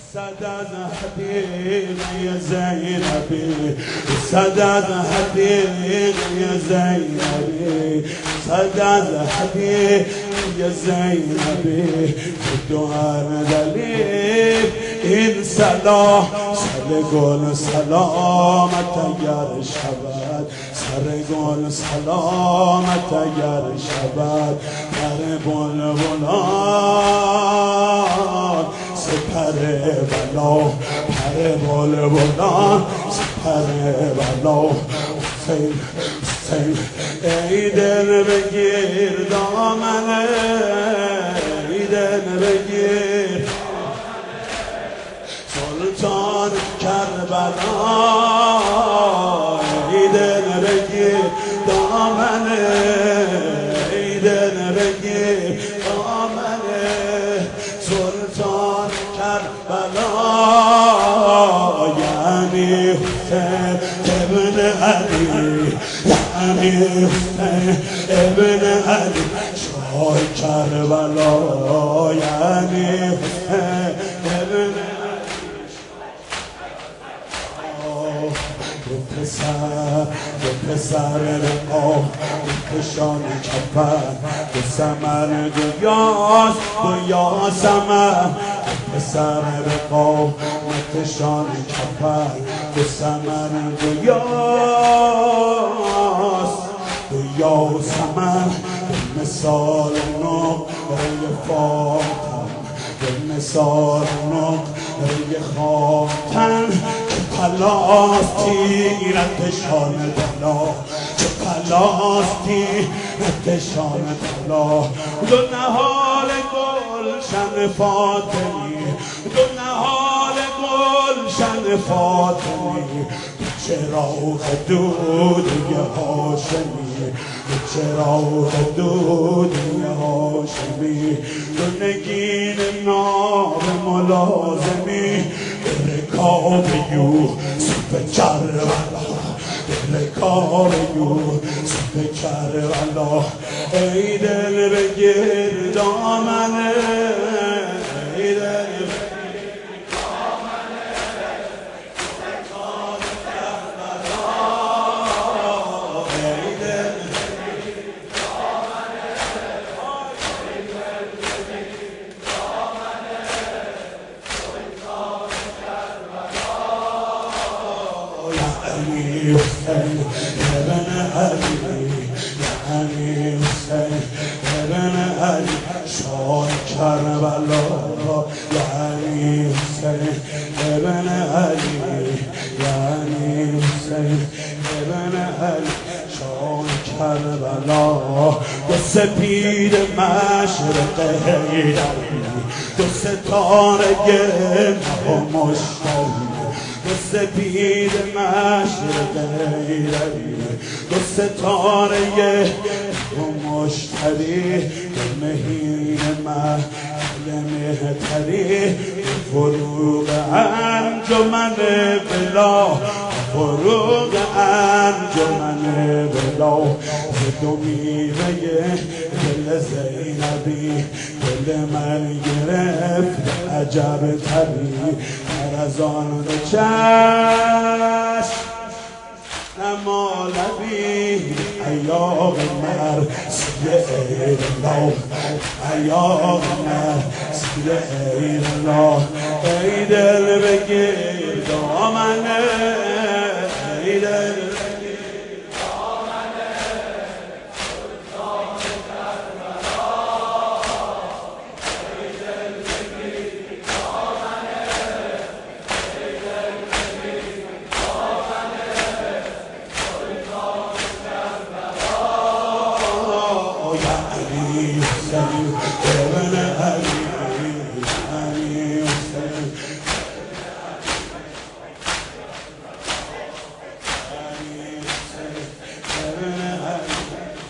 صدد حديد يا زينبي صدد حديد يا زينبي صدد حديد يا زينبي الدهر دليل این صلاح سر گل سلامت اگر شود سر گل سلامت اگر شود پر بلبلان سپر بلا پر بلبلان سپر بلا حسین حسین ای دل بگیر دامنه ای دل بگیر سلطان کربلا ای دل بگیر دامنه ای دل بگیر دامنه سلطان کربلا یعنی حسین ابن علی یعنی حسین ابن علی شاه کربلا یعنی حسین ابن به پسر رقا به کشان کفن به سمر گویاس گویا سمر به پسر رقا به کشان کفن به سمر گویاس گویا سمر به مثال نقره فاتم به مثال نقره خاتم پلاس تیرتشان بالا چه پلاس تیرتشان بالا دو نهال گلشن فاطمی دو نهال گلشن فاطمی چراغ دودی هاشمی چراغ دودی هاشمی دو نگین ناب ملازمی رکاب یوسف کربلا رکاب یوسف کربلا ای دل بگیر دامنه ای دل بگیر دامنه رکاب کربلا ای دل بگیر دامنه ای دل بگیر دامنه سلطان حسین ابن علی یعنی حسین ابن علی شاه کربلا یعنی حسین ابن علی یعنی حسین ابن علی شاه کربلا دو سپید مشرق حیدری دو ستاره مه و مشتری دو سپید مشرق حیدری دو ستاره و مشتری مهین مهتری فروغ انجمن بلا فروغ انجمن بلا دو میوه دل زینبی دل من گرفت عجب تری در از آن دو چشم اما لبی ایاغ مرسی ایرالله ایاغ مرسی ایرالله ای دل بگیر دامنه ای دل بگیر دامنه سلطان کربلا ای دل بگیر دامنه ای دل بگیر دامنه ابن علی یعنی حسین ابن علی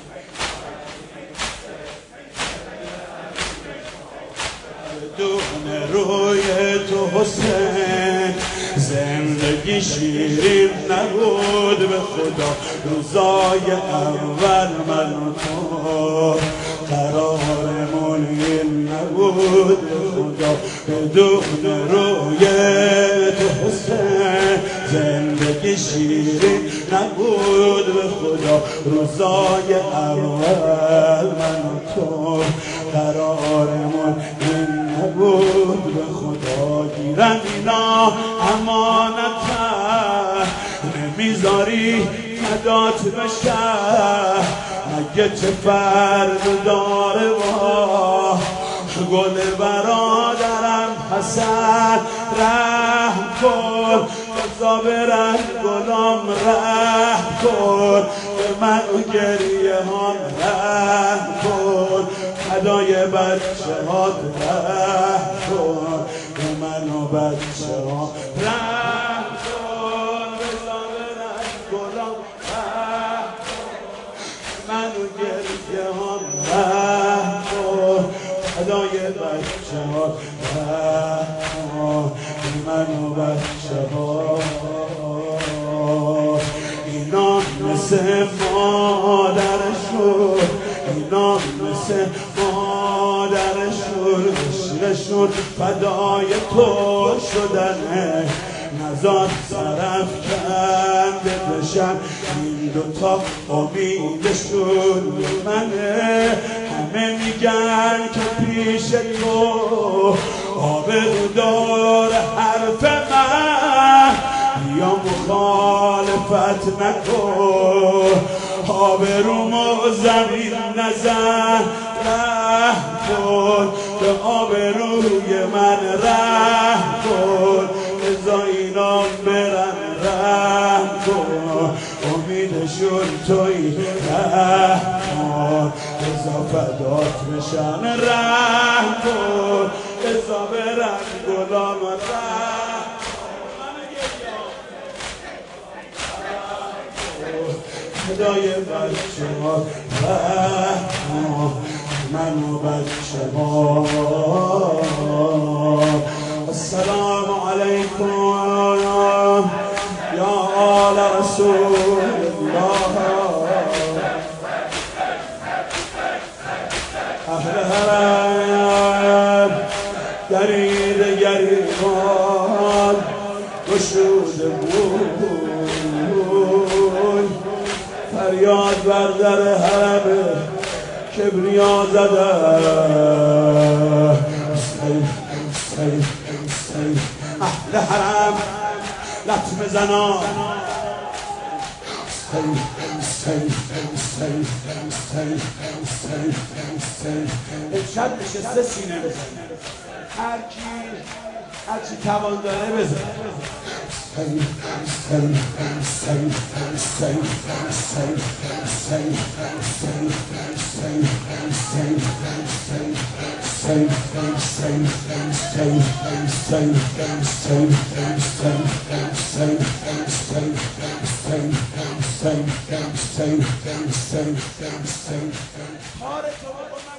دون روی تو حسین زندگی شیرین نبود به خدا روزای اول من و تو قرارمون این نبود به خدا به بدون روی تو حسین زندگی شیرین نبود به خدا. روزای اول من و تو قرارمون این نبود به خدا. گیرن اینا امانته نمیذاری فدات بشه مگه چه فرق داره با گل برادرم حسن. رحم کن بزا برن گلام رحم کن به من و گریه هم رحم کن فدای بچه هات رحم کن به من و بچه ها رحم کن بزا برن گلام رحم کن من و گریه هم رحم کن فدای بچه ها من و بچه ها. اینا مثل مادرشون اینا مثل مادرشون عشقشون فدای تو شدنه نزار طرف کنده بشن این دوتا امیدشون منه. همه میگن که پیش تو آبرو داره حرف من یا مخالفت نکن آبرومو زمین نزن رحم کن به آبروی من رحم کن بذار اینا برن رحم کن امیدشون توی رحم کن بذار فدات بشن رحم کن بذار برن گلام رحم فدای بچه ها رحم من و بچه ها. السلام علیکم یا آل رسول الله اهل حرم گرید گریبان گشوده بود فریاد بر در حرم کبریا زده اهل حرم لطمه زنان امشب نشسته سینه بزن هرچی توان داره بزن کار تو